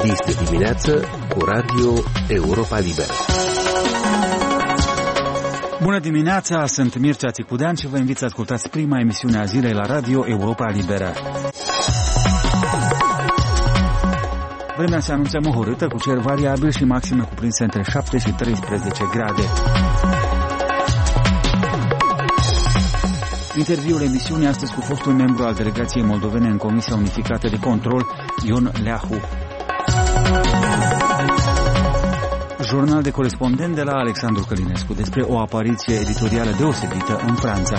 Este dimineață cu Radio Europa Liberă. Bună dimineața, sunt Mircea Țicudean și vă invit să ascultați prima emisiune a zilei la Radio Europa Liberă. Vremea se anunță mohorâtă, cu cer variabil și maxime cuprinse între 7 și 13 grade. Interviul emisiunii astăzi cu fostul membru al delegației moldovene în Comisia Unificată de Control, Ion Leahu. Jurnal de corespondent de la Alexandru Călinescu despre o apariție editorială deosebită în Franța.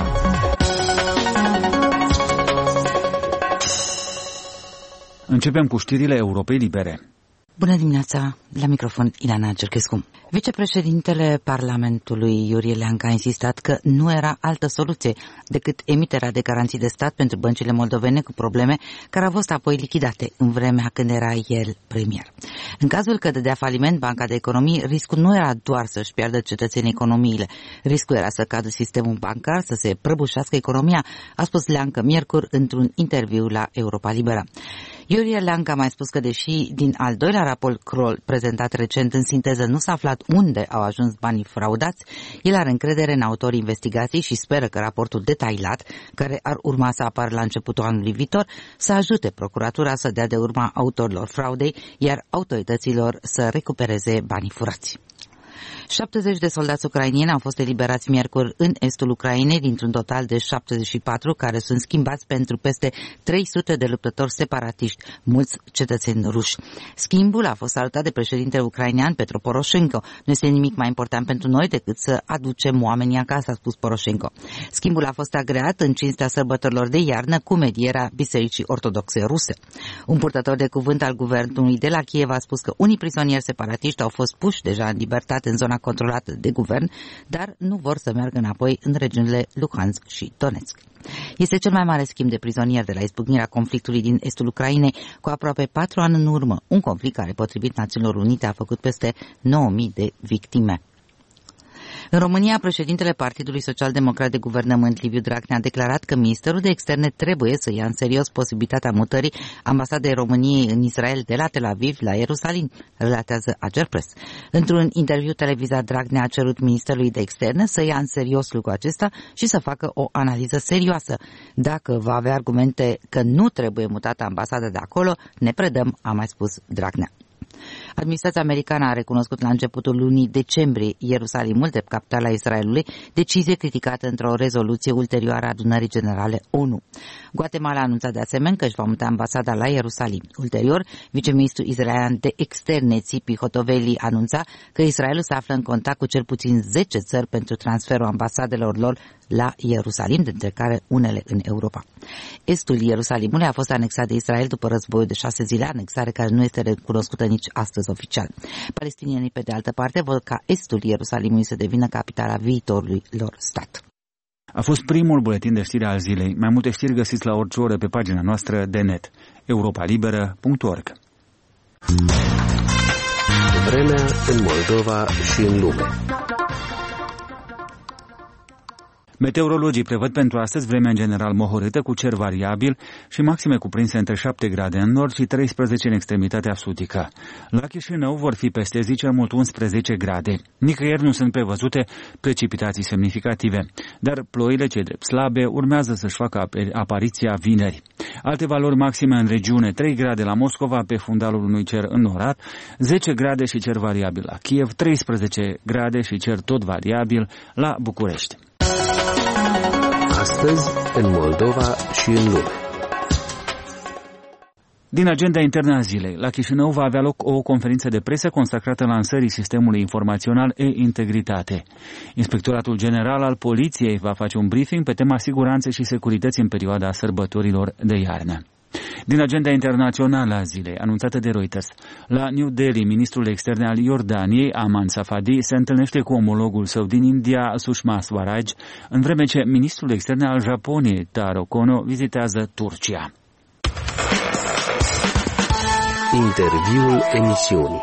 Începem cu știrile Europei Libere. Bună dimineața, la microfon Ileana Cerchescu. Vicepreședintele Parlamentului Iurie Leancă a insistat că nu era altă soluție decât emiterea de garanții de stat pentru băncile moldovene cu probleme care au fost apoi lichidate în vremea când era el premier. În cazul că dădea faliment Banca de Economii, riscul nu era doar să-și piardă cetățenii economiile. Riscul era să cadă sistemul bancar, să se prăbușească economia, a spus Leancă miercuri într-un interviu la Europa Liberă. Iurie Leancă a mai spus că deși din al doilea raport Kroll prezentat recent în sinteză nu s-a aflat unde au ajuns banii fraudați, el are încredere în autorii investigației și speră că raportul detaliat, care ar urma să apară la începutul anului viitor, să ajute procuratura să dea de urma autorilor fraudei, iar autorităților să recupereze banii furați. 70 de soldați ucrainieni au fost eliberați miercuri în estul Ucrainei, dintr-un total de 74 care sunt schimbați pentru peste 300 de luptători separatiști, mulți cetățeni ruși. Schimbul a fost salutat de președintele ucrainean Petro Poroșenko. Nu este nimic mai important pentru noi decât să aducem oamenii acasă, a spus Poroșenko. Schimbul a fost agreat în cinstea sărbătorilor de iarnă cu medierea Bisericii Ortodoxe Ruse. Un purtător de cuvânt al guvernului de la Kiev a spus că unii prizonieri separatiști au fost puși deja în libertate în zona controlată de guvern, dar nu vor să meargă înapoi în regiunile Luhansk și Donetsk. Este cel mai mare schimb de prizonieri de la izbucnirea conflictului din estul Ucrainei cu aproape 4 ani în urmă, un conflict care, potrivit Națiunilor Unite, a făcut peste 9.000 de victime. În România, președintele Partidului Social-Democrat de Guvernământ, Liviu Dragnea, a declarat că Ministerul de Externe trebuie să ia în serios posibilitatea mutării ambasadei României în Israel de la Tel Aviv la Ierusalim, relatează Agerpress. Într-un interviu televizat, Dragnea a cerut Ministerului de Externe să ia în serios lucrul acesta și să facă o analiză serioasă. Dacă va avea argumente că nu trebuie mutată ambasada de acolo, ne predăm, a mai spus Dragnea. Administrația americană a recunoscut la începutul lunii decembrie Ierusalimul drept capitala Israelului, decizie criticată într-o rezoluție ulterioară a Adunării Generale ONU. Guatemala a anunțat de asemenea că își va muta ambasada la Ierusalim. Ulterior, viceministrul israelian de externe Tzipi Hotoveli anunța că Israelul se află în contact cu cel puțin 10 țări pentru transferul ambasadelor lor la Ierusalim, dintre care unele în Europa. Estul Ierusalimului a fost anexat de Israel după războiul de 6 zile, anexare care nu este recunoscută nici astăzi oficial. Palestinienii, pe de altă parte, vor ca estul Ierusalimului să devină capitala viitorului lor stat. A fost primul buletin de știri al zilei. Mai multe știri găsiți la orice oră pe pagina noastră de net, europalibera.org. Vremea în Moldova și în lume. Meteorologii prevăd pentru astăzi vremea în general mohorâtă, cu cer variabil și maxime cuprinse între 7 grade în nord și 13 în extremitatea sudică. La Chișinău vor fi peste zi cel mult 11 grade. Nicăieri nu sunt prevăzute precipitații semnificative, dar ploile ce drept slabe urmează să-și facă apariția vineri. Alte valori maxime în regiune: 3 grade la Moscova pe fundalul unui cer înnorat, 10 grade și cer variabil la Kiev, 13 grade și cer tot variabil la București. Astăzi, în Moldova și în lume. Din agenda internă a zilei, la Chișinău va avea loc o conferință de presă consacrată lansării sistemului informațional e-integritate. Inspectoratul General al Poliției va face un briefing pe tema siguranței și securității în perioada sărbătorilor de iarnă. Din agenda internațională a zilei, anunțată de Reuters, la New Delhi, ministrul extern al Iordaniei, Aman Safadi, se întâlnește cu omologul său din India, Sushma Swaraj, în vreme ce ministrul extern al Japoniei, Taro Kono, vizitează Turcia. Interviul emisiunii.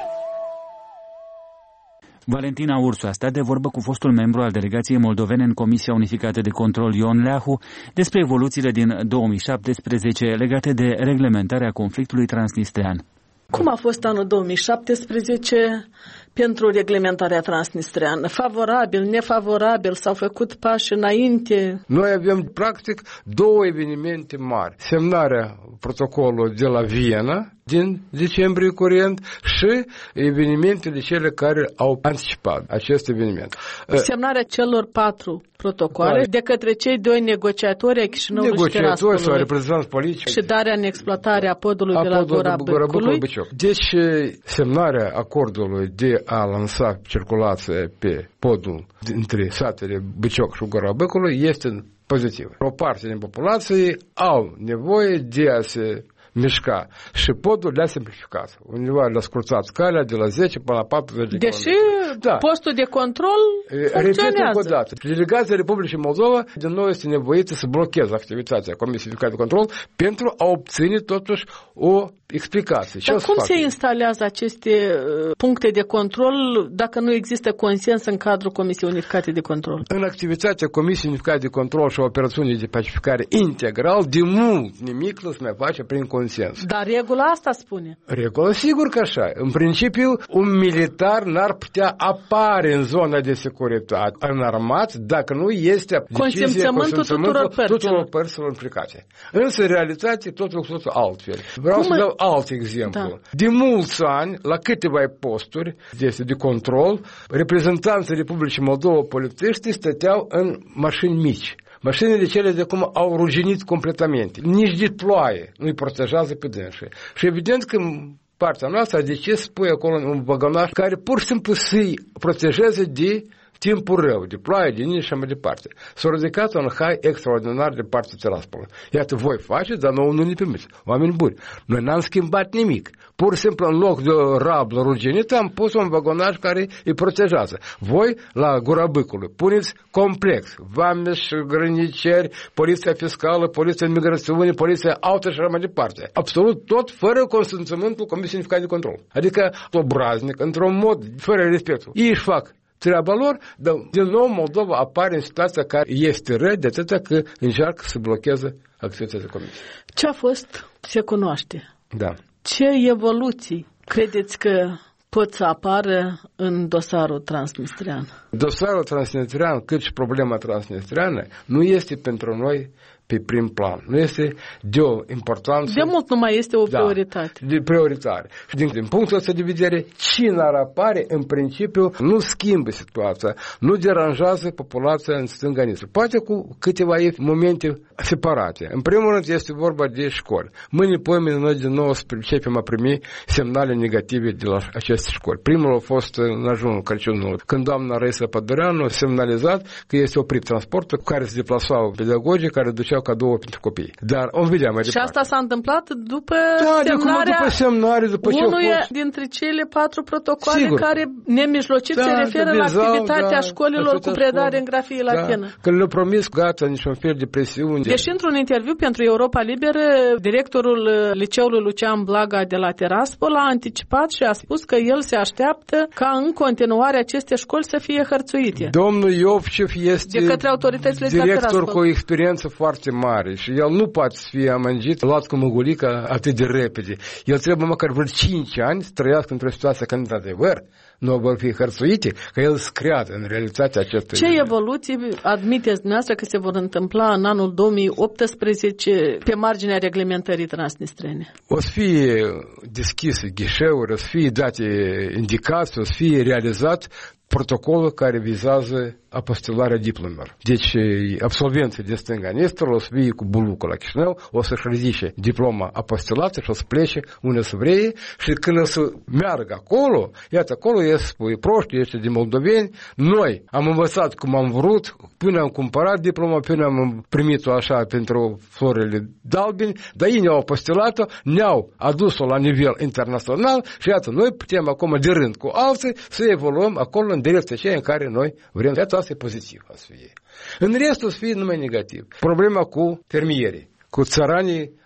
Valentina Ursu a stat de vorbă cu fostul membru al delegației moldovene în Comisia Unificată de Control, Ion Leahu, despre evoluțiile din 2017 legate de reglementarea conflictului transnistrean. Cum a fost anul 2017 pentru reglementarea transnistreană? Favorabil, nefavorabil? S-au făcut pași înainte? Noi avem, practic, două evenimente mari. Semnarea protocolului de la Viena din decembrie curent și evenimentele cele care au anticipat acest eveniment. Semnarea celor 4 protocoale de către cei 2 negociatori ai Chișinăului și Tiraspolului sau reprezentanți politici și darea în exploatare a podului de la Gura Băcului. Deci semnarea acordului de a lansa circulație pe podul dintre satele Băcioc și Gura Băcului este pozitiv. O parte din populație au nevoie de a se mișca și podul le-a simplificat. Undeva le-a scurtat calea de la 10 până la 40 de Deși postul de control funcționează. Repet o dată. Delegația Republicii Moldova din nou este nevoită să blocheze activitatea Comisiei de Control pentru a obține totuși o explicație. Dar cum se instalează aceste puncte de control dacă nu există consens în cadrul Comisiei Unificate de Control? În activitatea Comisiei Unificate de Control și operațiunii de pacificare integral, de mult nimic nu se mai face prin consens. Dar regula asta spune. Regula, sigur că așa. În principiu, un militar n-ar putea apare în zona de securitate înarmat dacă nu este consimțământul tuturor părților implicate. Însă, în realitate, totul altfel. Vreau să dau alt exemplu. Da. De mulți ani, la câteva posturi de control, reprezentanții Republicii Moldova polițiști stăteau în mașini mici. Mașinile cele de cum au ruginit completamente. Nici de ploaie nu-i protejează pe dânsii. Și evident că partea noastră a decis să pui acolo un vagonaș care pur și simplu să-i protejeze de timpul rău, de ploaie, de nici și mai departe. S-a ridicat un hai extraordinar de partea Tiraspolului. Iată, voi faceți, dar nouă nu ne permiți. Oameni buni, noi n-am schimbat nimic. Pur și simplu, în loc de o rablă ruginită, am pus un vagonaj care îi protejează. Voi, la Gura Băcului, puneți complex. Vameș, grăniceri, poliția fiscală, poliția migrațiune, poliția auto și mai departe. Absolut tot fără consimțământul Comisiei Unificate de Control. Adică obraznic, într-un mod, fără respectul. Ei își fac treaba lor, dar din nou Moldova apare în situația care este rău de atâta că încearcă să blocheze activitatea Comisiei. Ce a fost, se cunoaște. Da. Ce evoluții credeți că pot să apară în dosarul transnistrean? Dosarul transnistrean, cât și problema transnistreană, nu este pentru noi pe prim plan. Nu este de o importanță... De mult nu mai este o prioritate. De prioritar. Și din punctul ăsta de vedere, cine ar apare, în principiu, nu schimbă situația, nu deranjează populația în stânga niță. Poate cu câteva momente separate. În primul rând este vorba de școli. Mâine, poimine, noi din nou începem a primi semnale negative de la aceste școli. Primul a fost în ajunul Crăciunului, când doamna Raisa Pădureanu a semnalizat că este oprit transportul cu care se deplasau pedagogii care duceau cadou pentru copii. Dar o vedea mai departe. Și asta s-a întâmplat după semnarea unuia dintre cele 4 protocoale, sigur, care nemijlocit se referă la activitatea școlilor cu predare în grafie latină. Când le-au promis, gata, niciun fel de presiune. Deși într-un interviu pentru Europa Liberă, directorul liceului Lucian Blaga de la Tiraspol a anticipat și a spus că el se așteaptă ca în continuare aceste școli să fie hărțuite. Domnul Iovcev este de către autoritățile de la director cu o experiență foarte mare și el nu poate să fie amăgit, luat cu măgulica atât de repede. El trebuie măcar vreo 5 ani să trăiască într-o situație când, într-adevăr, nu vor fi hărțuite, că el să creadă în realitatea acestui. Ce evoluții admiteți dumneavoastră că se vor întâmpla în anul 2018 pe marginea reglementării transnistrene? O să fie deschise ghișeuri, o să fie date indicații, o să fie realizat protocolul care vizează apostilarea diplomelor. Deci, absolvenții de stânga Nistor o să fie cu bulucul la Chișinău, o să-și ridice diploma apostilată și o să plece unde să vrea și când o să meargă acolo, iată, acolo este proști, este de moldoveni, noi am învățat cum am vrut, până am cumpărat diploma, până am primit-o așa pentru florile dalbini, dar ei ne-au apostilat-o, ne-au adus-o la nivel internațional și iată, noi putem acum de rând cu alții să evoluăm acolo în direcția aceea în care noi vrem. Iată, asta e pozitiv să fie. În rest o să fie numai negativ. Problema cu fermierii, cu țăranii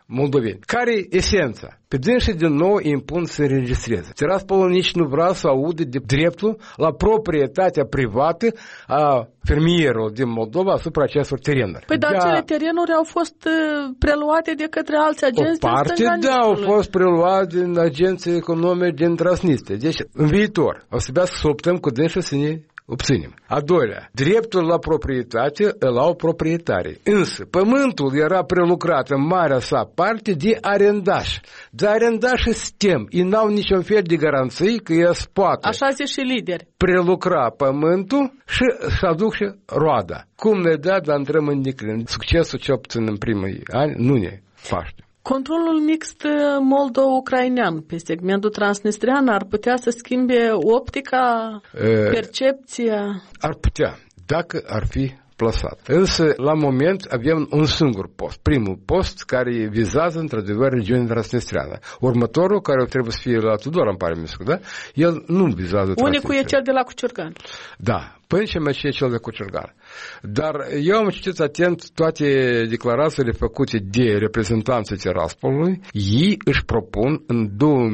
moldoveni. Care e esența? Pe dânsii din nou impun să înregistreze. Tiraspolul nici nu vrea să audă de dreptul la proprietatea privată a fermierilor din Moldova asupra acestor terenuri. Păi dar acele terenuri au fost preluate de către alți agenți din parte, da, au fost preluate din agenții economici din Transnistria. Deci, în viitor, o să trebuia să optăm cu dânsii să ne obținem. A doilea, dreptul la proprietate îl au proprietarii. Însă, pământul era prelucrat în marea sa parte de arendași. Dar arendașii stem. Ei n-au niciun fel de garanții că ei poate. Așa zic și lideri. Prelucra pământul și să aduc și roada. Cum ne da, dar intrăm în declin. Succesul ce obțin în primii ani nu ne faște. Controlul mixt moldo-ucrainean pe segmentul transnistrian ar putea să schimbe optica, percepția? Ar putea, dacă ar fi plasat. Însă, la moment, avem un singur post. Primul post care vizează, într-adevăr, regiunea transnistriană. Următorul, care trebuie să fie la Tudor, îmi pare miscu, da? El nu vizează unicul e cel de la Cuciurgan. Da, până și mai e cel de Cuciurgan. Dar eu am citit atent toate declarațiile făcute de reprezentanții Tiraspolului. Ei își propun în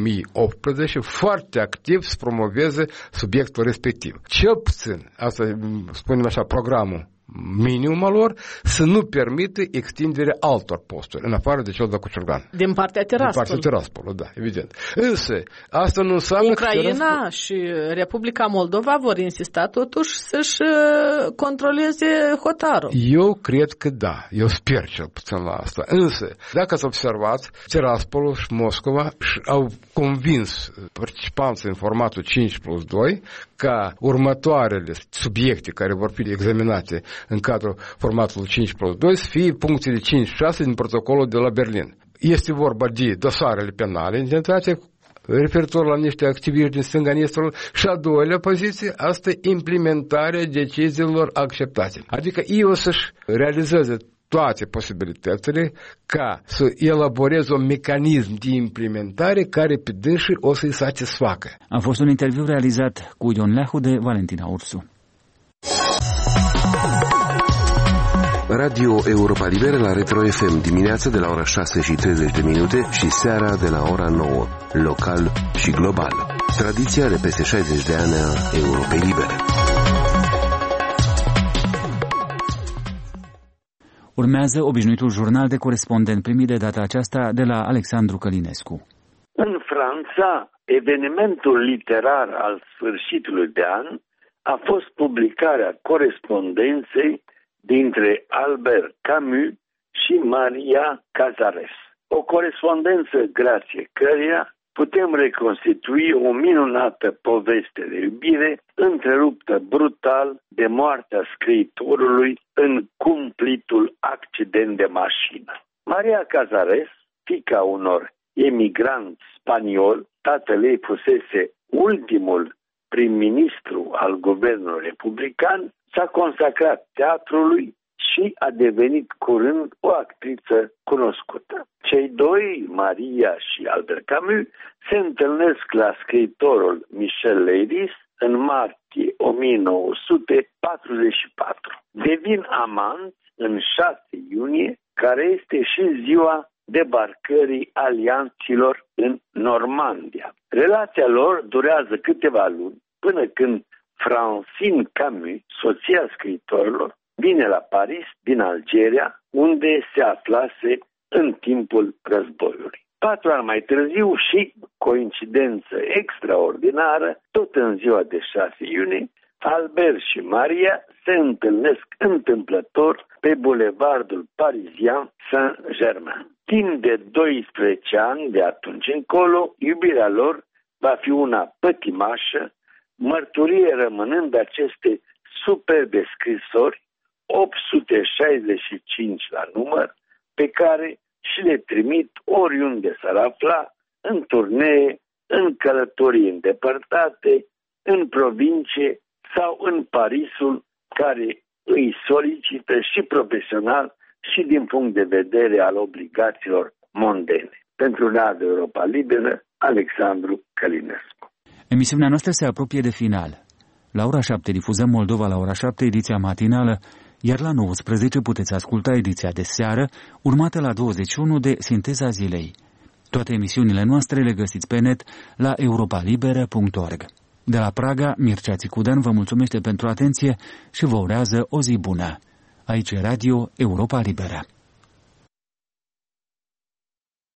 2018 foarte activ să promoveze subiectul respectiv. Cel puțin, asta spunem așa, programul minimum al lor, să nu permită extinderea altor posturi, în afară de cel de Cuciurgan. Din partea Tiraspol. Din partea Tiraspol, da, evident. Însă, asta nu înseamnă Ucraina și Republica Moldova vor insista totuși să-și controleze hotarul. Eu cred că da. Eu sper cel puțin la asta. Însă, dacă ați observat, Tiraspolul și Moscova au convins participanții în formatul 5+2 ca următoarele subiecte care vor fi examinate în cadrul formatului 5+2 să fie punctele 5-6 din protocolul de la Berlin. Este vorba de dosarele penale intentate referitor la niște activiști din stânga Nistrului și a doilea poziție, asta e implementarea deciziilor acceptate. Adică ei o să-și realizeze toate posibilitățile ca să elaboreze un mecanism de implementare care pe dânsii o să-i satisfacă. A fost un interviu realizat cu Ion Leahu de Valentina Ursu. Radio Europa Liberă la Retro FM dimineața de la ora 6:30 și seara de la ora 9, local și global. Tradiția de peste 60 de ani a Europei Libere. Urmează obișnuitul jurnal de corespondent primit de data aceasta de la Alexandru Călinescu. În Franța, evenimentul literar al sfârșitului de an a fost publicarea corespondenței dintre Albert Camus și Maria Cazares. O corespondență grație căreia putem reconstitui o minunată poveste de iubire întreruptă brutal de moartea scriitorului în cumplitul accident de mașină. Maria Cazares, fiica unor emigranți spanioli, tatăl ei fusese ultimul prim-ministru al guvernului republican, s-a consacrat teatrului și a devenit curând o actriță cunoscută. Cei doi, Maria și Albert Camus, se întâlnesc la scriitorul Michel Leiris în martie 1944. Devin amanți în 6 iunie, care este și ziua debarcării alianților în Normandia. Relația lor durează câteva luni, până când Francine Camus, soția scriitorilor, vine la Paris din Algeria, unde se aflase în timpul războiului. 4 ani mai târziu și, coincidență extraordinară, tot în ziua de 6 iunie, Albert și Maria se întâlnesc întâmplător pe bulevardul parisien Saint-Germain. Timp de 12 ani de atunci încolo, iubirea lor va fi una pătimașă, mărturie rămânând aceste superbe scrisori, 865 la număr, pe care și le trimit oriunde s-ar afla, în turnee, în călătorii îndepărtate, în provincie sau în Parisul, care îi solicită și profesional și din punct de vedere al obligațiilor mondene. Pentru Radio Europa Liberă, Alexandru Călinescu. Emisiunea noastră se apropie de final. La ora 7 difuzăm Moldova la ora 7, ediția matinală, iar la 19 puteți asculta ediția de seară, urmată la 21 de Sinteza Zilei. Toate emisiunile noastre le găsiți pe net la europalibera.org. De la Praga, Mircea Țicudan vă mulțumește pentru atenție și vă urează o zi bună. Aici e Radio Europa Liberă.